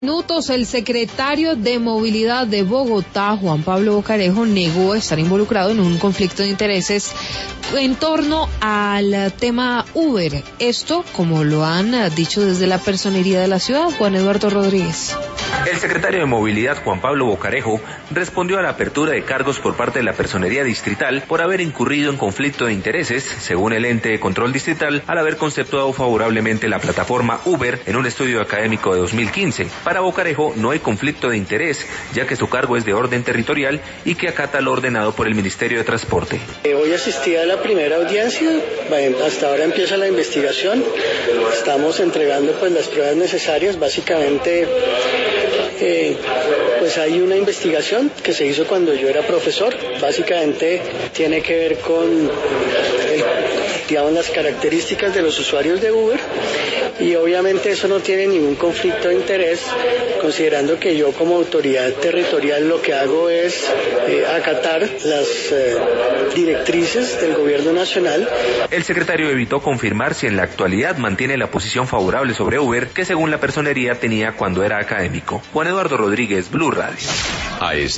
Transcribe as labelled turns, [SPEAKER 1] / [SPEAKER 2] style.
[SPEAKER 1] Minutos, el secretario de Movilidad de Bogotá, Juan Pablo Bocarejo, negó estar involucrado en un conflicto de intereses en torno al tema Uber. Esto, como lo han dicho desde la personería de la ciudad, Juan Eduardo Rodríguez.
[SPEAKER 2] El secretario de Movilidad, Juan Pablo Bocarejo, respondió a la apertura de cargos por parte de la personería distrital por haber incurrido en conflicto de intereses, según el ente de control distrital, al haber conceptuado favorablemente la plataforma Uber en un estudio académico de 2015. Para Bocarejo no hay conflicto de interés, ya que su cargo es de orden territorial y que acata lo ordenado por el Ministerio de Transporte.
[SPEAKER 3] Hoy asistí a la primera audiencia, hasta ahora empieza la investigación, estamos entregando las pruebas necesarias, básicamente pues hay una investigación que se hizo cuando yo era profesor, básicamente tiene que ver con las características de los usuarios de Uber y obviamente eso no tiene ningún conflicto de interés, considerando que yo como autoridad territorial lo que hago es acatar las directrices del gobierno nacional.
[SPEAKER 2] El secretario evitó confirmar si en la actualidad mantiene la posición favorable sobre Uber que según la personería tenía cuando era académico. Juan Eduardo Rodríguez, Blue Radio.